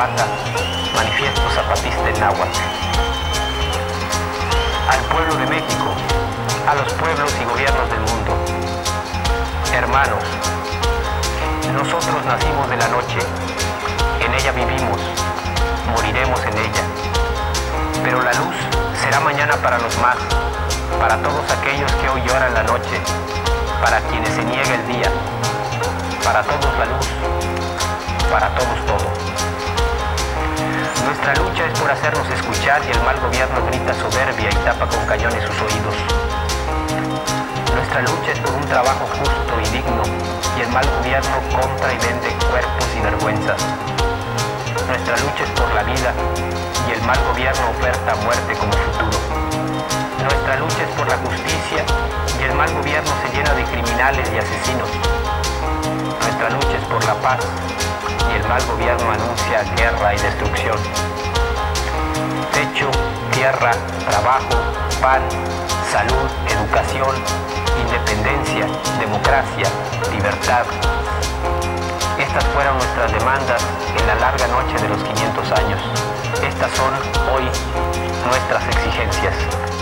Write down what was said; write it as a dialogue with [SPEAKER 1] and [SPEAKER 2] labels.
[SPEAKER 1] Zapata, Manifiesto Zapatista en náhuatl. Al pueblo de México, a los pueblos y gobiernos del mundo. Hermanos, nosotros nacimos de la noche, en ella vivimos, moriremos en ella. Pero la luz será mañana para los más, para todos aquellos que hoy lloran la noche, para quienes se niega el día, para todos la luz, para todos todo. Nuestra lucha es por hacernos escuchar y el mal gobierno grita soberbia y tapa con cañones sus oídos. Nuestra lucha es por un trabajo justo y digno y el mal gobierno compra y vende cuerpos y vergüenzas. Nuestra lucha es por la vida y el mal gobierno oferta muerte como futuro. Nuestra lucha es por la justicia y el mal gobierno se llena de criminales y asesinos. Nuestra lucha es por la paz y el mal gobierno anuncia guerra y destrucción. Techo, tierra, trabajo, pan, salud, educación, independencia, democracia, libertad. Estas fueron nuestras demandas en la larga noche de los 500 años. Estas son hoy nuestras exigencias.